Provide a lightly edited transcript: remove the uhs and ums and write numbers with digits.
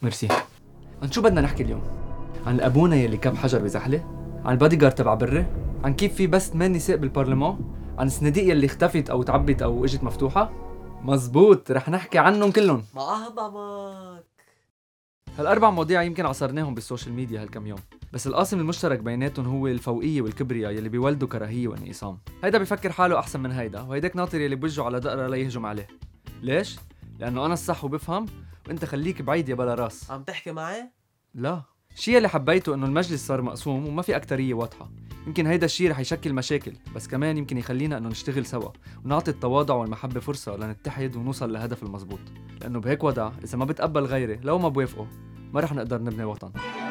ميرسي. عن شو بدنا نحكي اليوم؟ عن الابونا يلي كب حجر بزحله؟ عن البادي جارد تبع بري؟ عن كيف في بس 8 نساء بالبرلمان؟ عن الصناديق يلي اختفت او تعبت او اجت مفتوحه؟ مزبوط، رح نحكي عنهم كلهم. ما أهضمك. هالاربع مواضيع يمكن عصرناهم بالسوشيال ميديا هالكم يوم، بس القاسم المشترك بيناتهم هو الفوقيه والكبرياء يلي بيولدوا كراهيه وانقسام. هيدا بيفكر حاله احسن من هيدا، وهيداك ناطر يلي بوجهه على دقره ليهجم عليه. ليش؟ لانه انا الصح وبفهم، وانت خليك بعيد يا بلا راس. عم تحكي معي؟ لا، الشيء اللي حبيته انه المجلس صار مقسوم وما في اكتريه واضحه. يمكن هيدا الشيء رح يشكل مشاكل، بس كمان يمكن يخلينا انه نشتغل سوا ونعطي التواضع والمحبه فرصه لنتحد ونوصل لهدف المزبوط. لانه بهيك وضع اذا ما بتقبل غيري لو ما بوافقه ما رح نقدر نبني وطن.